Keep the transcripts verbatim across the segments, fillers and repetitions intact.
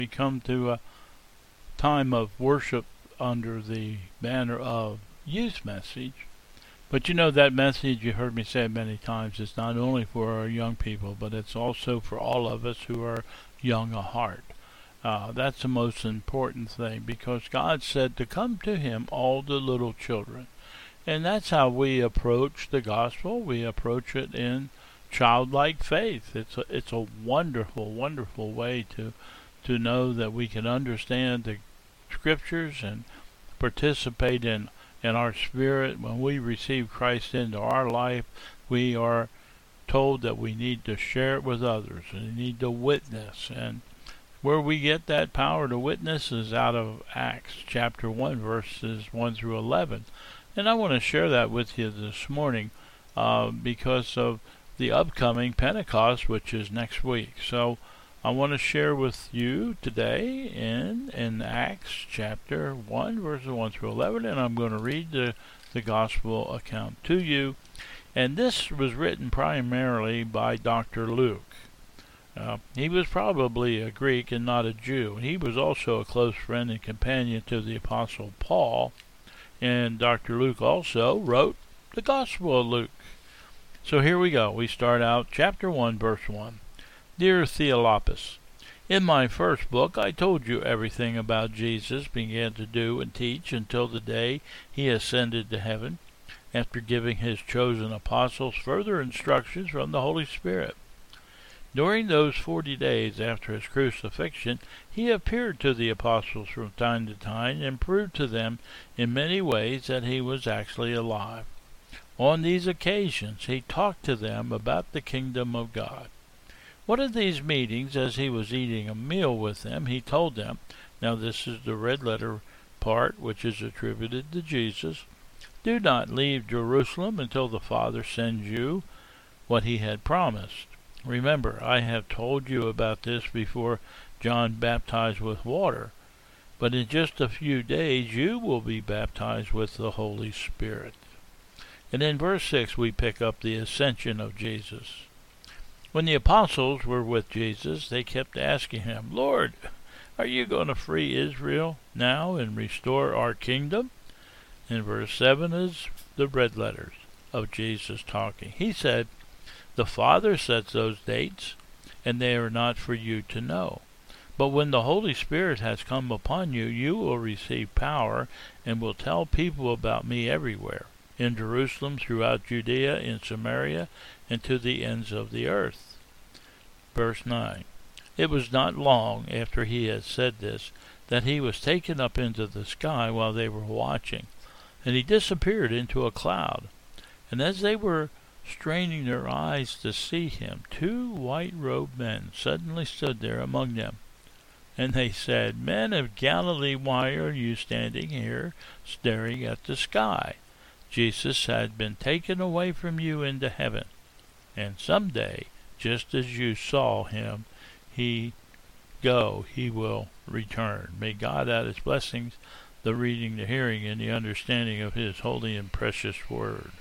We come to a time of worship under the banner of youth message. But you know, that message, you heard me say many times, is not only for our young people, but it's also for all of us who are young of heart. Uh, that's the most important thing, because God said to come to him all the little children. And that's how we approach the gospel. We approach it in childlike faith. It's a, it's a wonderful, wonderful way to to know that we can understand the scriptures and participate in, in our spirit. When we receive Christ into our life, we are told that we need to share it with others and we need to witness. And where we get that power to witness is out of Acts chapter one, verses one through eleven. And I want to share that with you this morning uh, because of the upcoming Pentecost, which is next week. So I want to share with you today in, in Acts chapter one, verses one through eleven, and I'm going to read the, the gospel account to you. And this was written primarily by Doctor Luke. Uh, he was probably a Greek and not a Jew. He was also a close friend and companion to the Apostle Paul. And Doctor Luke also wrote the Gospel of Luke. So here we go. We start out chapter one, verse one. Dear Theophilus, in my first book I told you everything about Jesus began to do and teach until the day he ascended to heaven, after giving his chosen apostles further instructions from the Holy Spirit. During those forty days after his crucifixion, he appeared to the apostles from time to time and proved to them in many ways that he was actually alive. On these occasions, he talked to them about the kingdom of God. One of these meetings, as he was eating a meal with them, he told them, now this is the red letter part which is attributed to Jesus, do not leave Jerusalem until the Father sends you what he had promised. Remember, I have told you about this before John baptized with water, but in just a few days you will be baptized with the Holy Spirit. And in verse six we pick up the ascension of Jesus. When the apostles were with Jesus, they kept asking him, Lord, are you going to free Israel now and restore our kingdom? In verse seven is the red letters of Jesus talking. He said, the Father sets those dates, and they are not for you to know. But when the Holy Spirit has come upon you, you will receive power and will tell people about me everywhere, in Jerusalem, throughout Judea, in Samaria, and to the ends of the earth. Verse nine. It was not long after he had said this that he was taken up into the sky while they were watching, and he disappeared into a cloud. And as they were straining their eyes to see him, two white-robed men suddenly stood there among them. And they said, Men of Galilee, why are you standing here staring at the sky? Jesus had been taken away from you into heaven, and someday, just as you saw him, he go, he will return. May God add his blessings, the reading, the hearing, and the understanding of his holy and precious word.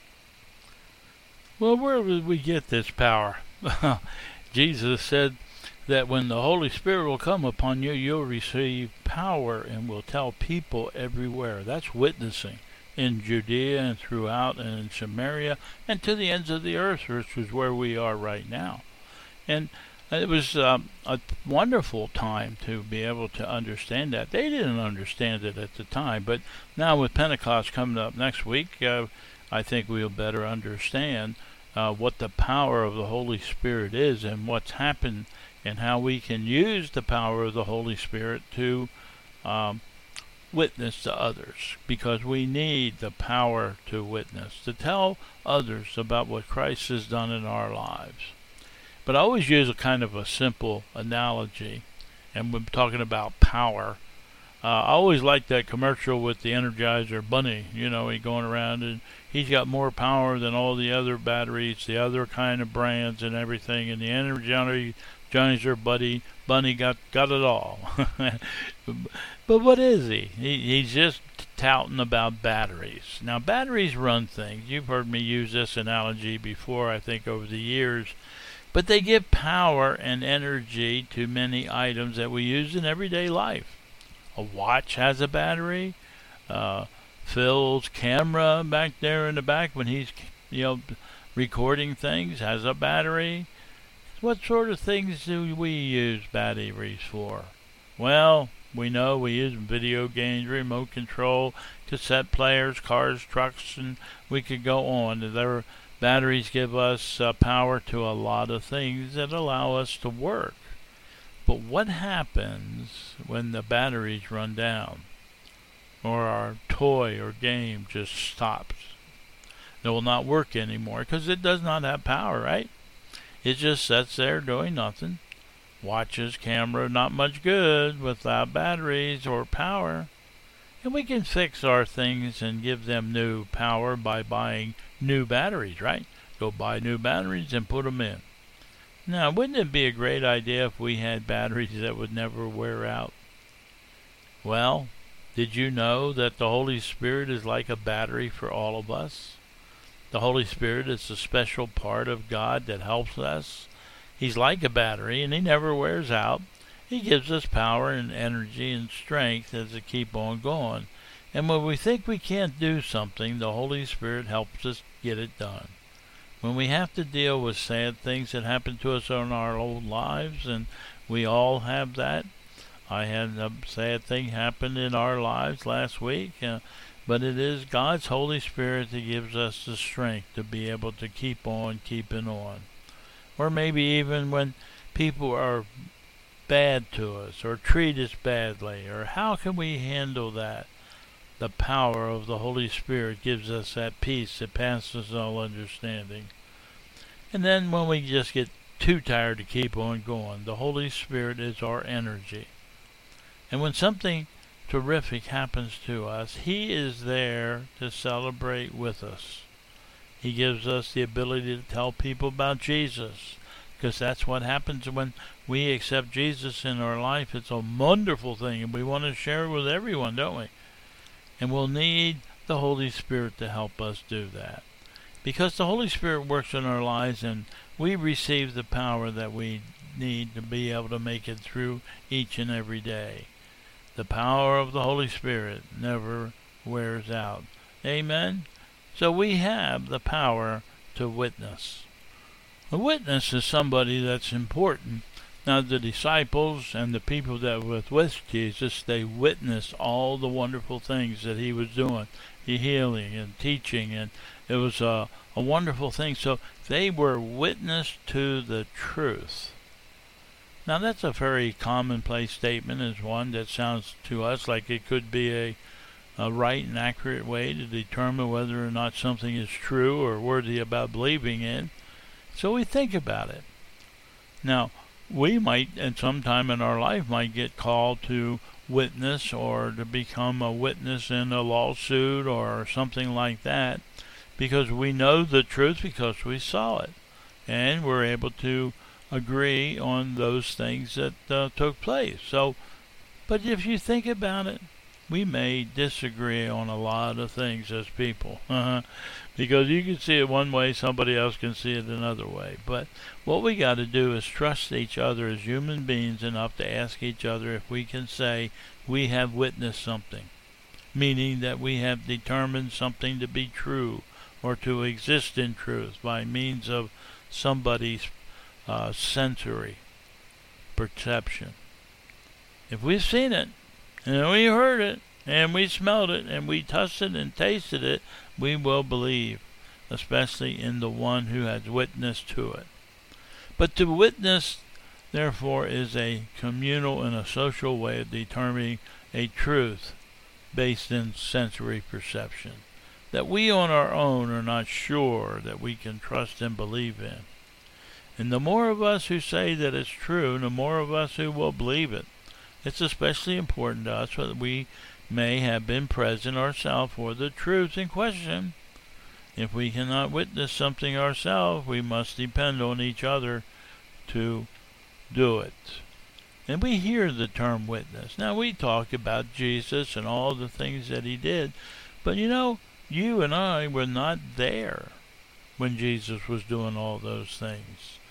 Well, where would we get this power? Jesus said that when the Holy Spirit will come upon you, you'll receive power and will tell people everywhere. That's witnessing in Judea and throughout and in Samaria and to the ends of the earth, which is where we are right now. And it was um, a wonderful time to be able to understand that. They didn't understand it at the time, but now with Pentecost coming up next week, uh, I think we'll better understand uh, what the power of the Holy Spirit is and what's happened and how we can use the power of the Holy Spirit to um, witness to others, because we need the power to witness, to tell others about what Christ has done in our lives. But I always use a kind of a simple analogy, and we're talking about power. Uh, I always like that commercial with the Energizer Bunny. You know, he going around and he's got more power than all the other batteries, the other kind of brands and everything. And the Energizer Energizer Buddy Bunny got got it all. But what is he? he? He's just touting about batteries. Now, batteries run things. You've heard me use this analogy before, I think, over the years. but they give power and energy to many items that we use in everyday life. A watch has a battery. Uh, Phil's camera back there in the back when he's, you know, recording things has a battery. What sort of things do we use batteries for? Well, we know we use video games, remote control, cassette players, cars, trucks, and we could go on. Their batteries give us uh, power to a lot of things that allow us to work. But what happens when the batteries run down? Or our toy or game just stops? It will not work anymore because it does not have power, right? It just sits there doing nothing. Watches, camera, not much good without batteries or power. And we can fix our things and give them new power by buying new batteries, right? Go buy new batteries and put them in. Now, wouldn't it be a great idea if we had batteries that would never wear out? Well, did you know that the Holy Spirit is like a battery for all of us? The Holy Spirit is a special part of God that helps us. He's like a battery, and he never wears out. He gives us power and energy and strength as to keep on going. And when we think we can't do something, the Holy Spirit helps us get it done. When we have to deal with sad things that happen to us in our old lives, and we all have that. I had a sad thing happen in our lives last week, uh, but it is God's Holy Spirit that gives us the strength to be able to keep on keeping on. Or maybe even when people are bad to us or treat us badly, or how can we handle that? The power of the Holy Spirit gives us that peace that passes all understanding. And then when we just get too tired to keep on going, the Holy Spirit is our energy. And when something terrific happens to us, he is there to celebrate with us. He gives us the ability to tell people about Jesus, because that's what happens when we accept Jesus in our life. It's a wonderful thing, and we want to share it with everyone, don't we? And we'll need the Holy Spirit to help us do that, because the Holy Spirit works in our lives, and we receive the power that we need to be able to make it through each and every day. The power of the Holy Spirit never wears out. Amen? So we have the power to witness. A witness is somebody that's important. Now the disciples and the people that were with Jesus, they witnessed all the wonderful things that he was doing, the healing and teaching, and it was a, a wonderful thing. So they were witness to the truth. Now that's a very commonplace statement. It's one that sounds to us like it could be a a right and accurate way to determine whether or not something is true or worthy about believing in. So we think about it. Now, we might, at some time in our life, might get called to witness or to become a witness in a lawsuit or something like that, because we know the truth because we saw it. And we're able to agree on those things that uh, took place. So, but if you think about it, we may disagree on a lot of things as people. Uh-huh. Because you can see it one way, somebody else can see it another way. But what we got to do is trust each other as human beings enough to ask each other if we can say we have witnessed something. Meaning that we have determined something to be true or to exist in truth by means of somebody's uh, sensory perception. If we've seen it, and we heard it, and we smelled it, and we touched it and tasted it, we will believe, especially in the one who has witnessed to it. But to witness, therefore, is a communal and a social way of determining a truth based in sensory perception that we on our own are not sure that we can trust and believe in. And the more of us who say that it's true, the more of us who will believe it. It's especially important to us that we may have been present ourselves for the truth in question. If we cannot witness something ourselves, we must depend on each other to do it. And we hear the term witness. Now we talk about Jesus and all the things that he did, but you know, you and I were not there when Jesus was doing all those things.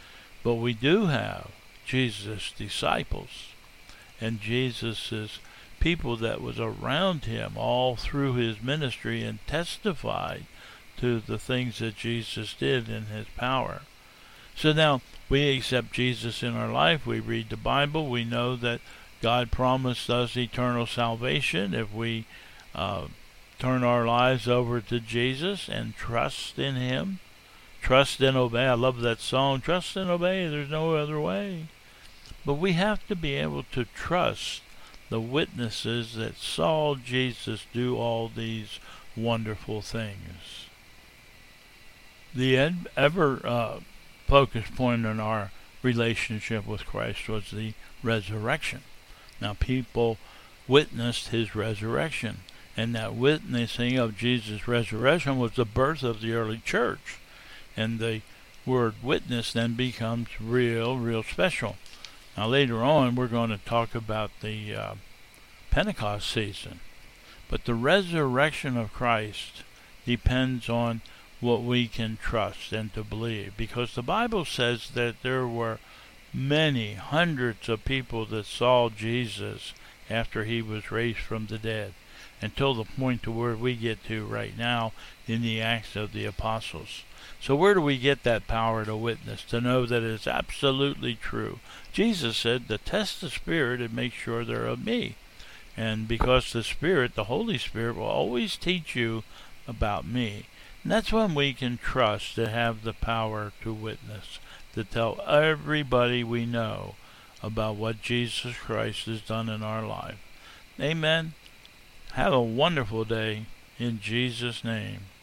But we do have Jesus' disciples and Jesus' people that was around him all through his ministry and testified to the things that Jesus did in his power. So now we accept Jesus in our life. We read the Bible. We know that God promised us eternal salvation if we uh, turn our lives over to Jesus and trust in him. Trust and obey. I love that song. Trust and obey. There's no other way. But we have to be able to trust the witnesses that saw Jesus do all these wonderful things. The ed- ever uh, focus point in our relationship with Christ was the resurrection. Now, people witnessed his resurrection, and that witnessing of Jesus' resurrection was the birth of the early church. And the word witness then becomes real, real special. Now, later on, we're going to talk about the uh, Pentecost season. But the resurrection of Christ depends on what we can trust and to believe, because the Bible says that there were many hundreds of people that saw Jesus after he was raised from the dead, until the point to where we get to right now in the Acts of the Apostles. So where do we get that power to witness, to know that it's absolutely true? Jesus said to test the Spirit and make sure they're of me. And because the Spirit, the Holy Spirit, will always teach you about me. And that's when we can trust to have the power to witness, to tell everybody we know about what Jesus Christ has done in our life. Amen. Have a wonderful day in Jesus' name.